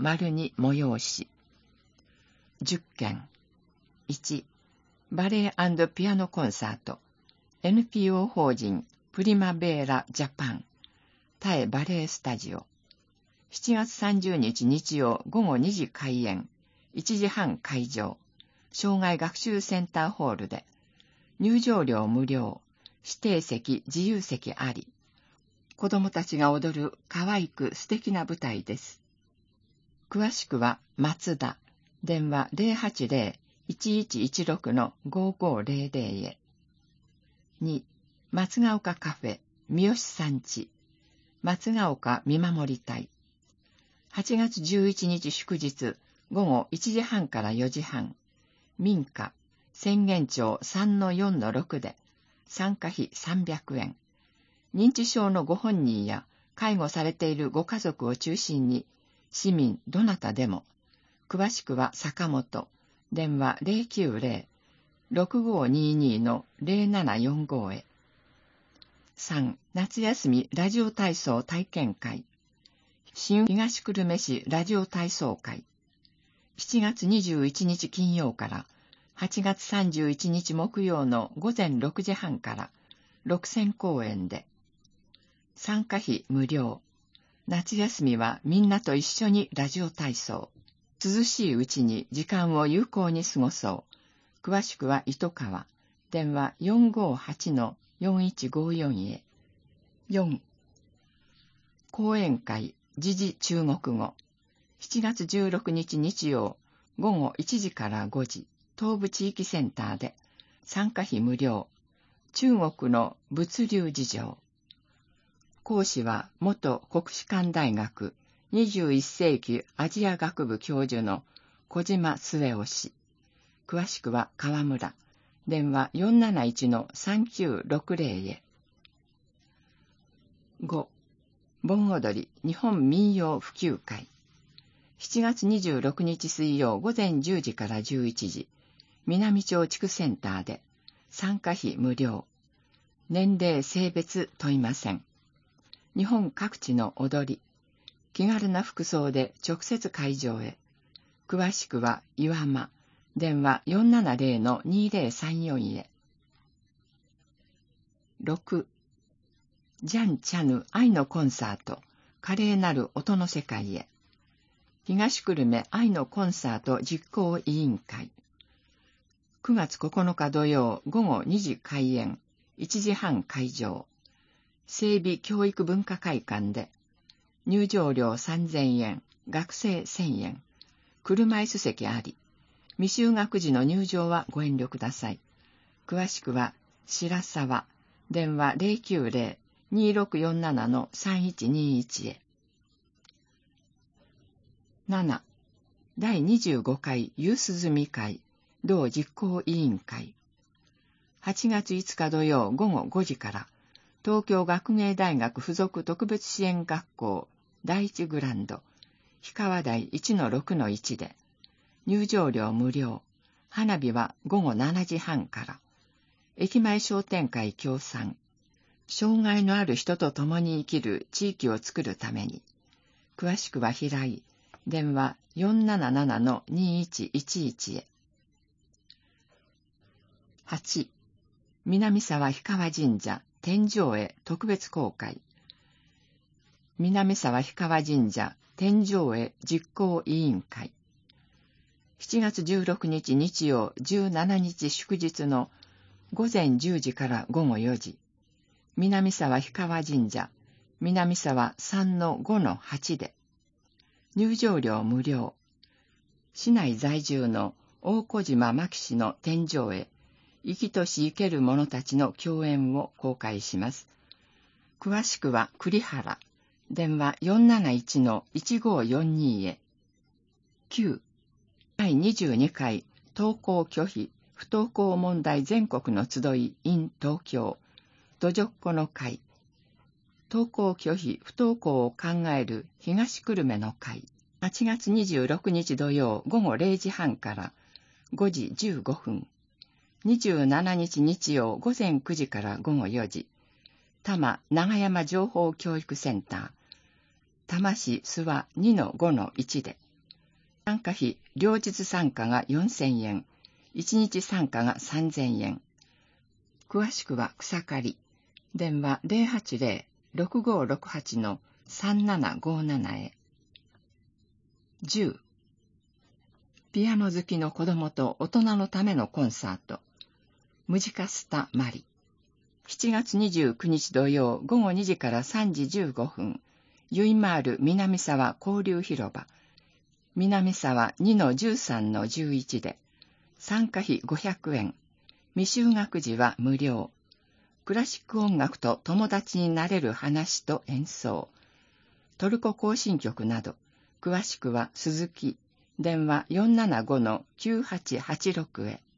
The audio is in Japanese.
2催し。10件。1、バレエ&ピアノコンサート。NPO 法人プリマベーラジャパン。タエバレエスタジオ。7月30日日曜午後2時開演。1時半会場。障害学習センターホールで。入場料無料。指定席、自由席あり。子供たちが踊る可愛く素敵な舞台です。詳しくは松田。電話 080-1116-5500 へ。2、松ヶ丘カフェ、三好さんち。松ヶ丘見守り隊。8月11日祝日、午後1時半から4時半。民家、浅間町 3-4-6 で、参加費300円。認知症のご本人や介護されているご家族を中心に、市民どなたでも。詳しくは坂本。電話 090-6522-0745 へ。3、夏休みラジオ体操体験会。新東久留米市ラジオ体操会。7月21日金曜から8月31日木曜の午前6時半から6000公演で。参加費無料。夏休みはみんなと一緒にラジオ体操。涼しいうちに時間を有効に過ごそう。詳しくは糸川。電話 458-4154 へ。4、講演会時事中国語。7月16日日曜午後1時から5時、東部地域センターで。参加費無料。中国の物流事情。講師は元国士舘大学21世紀アジア学部教授の小島末雄氏。詳しくは川村。電話 471-3960 へ。5、盆踊り日本民謡普及会。7月26日水曜午前10時から11時、南町地区センターで。参加費無料。年齢性別問いません。日本各地の踊り。気軽な服装で直接会場へ。詳しくは岩間。電話 470-2034 へ。6、ジャン・チャヌ愛のコンサート。華麗なる音の世界へ。東久留米愛のコンサート実行委員会。9月9日土曜午後2時開演。1時半会場。整備教育文化会館で。入場料3000円、学生1000円。車椅子席あり。未就学時の入場はご遠慮ください。詳しくは白沢。電話 090-2647-3121 へ。7、第25回ユース済み会同実行委員会。8月5日土曜午後5時から東京学芸大学附属特別支援学校第一グランド氷川台 1-6-1 で。入場料無料。花火は午後7時半から。駅前商店会協賛。障害のある人と共に生きる地域を作るために。詳しくは平井。電話 477-2111 へ。8、南沢氷川神社天井絵特別公開。南沢氷川神社天井絵実行委員会。7月16日日曜17日祝日の午前10時から午後4時。南沢氷川神社南沢 3-5-8 で。入場料無料。市内在住の大小島真紀氏の天井絵生きとし生ける者たちの共演を公開します。詳しくは栗原。電話 471-1542 へ。9、第22回登校拒否不登校問題全国の集い in 東京どじょっこの会。登校拒否不登校を考える東久留米の会。8月26日土曜午後0時半から5時15分。27日日曜午前9時から午後4時。多摩長山情報教育センター。多摩市諏訪 2-5-1 で。 参加費、両日参加が4000円、1日参加が3000円。詳しくは草刈。電話080-6568-3757へ。10. ピアノ好きの子供と大人のためのコンサート。ムジカスタマリ。7月29日土曜午後2時から3時15分。ユイマール南沢交流広場。南沢 2-13-11 で。参加費500円。未就学時は無料。クラシック音楽と友達になれる話と演奏。トルコ行進曲など。詳しくは鈴木。電話475-9886へ。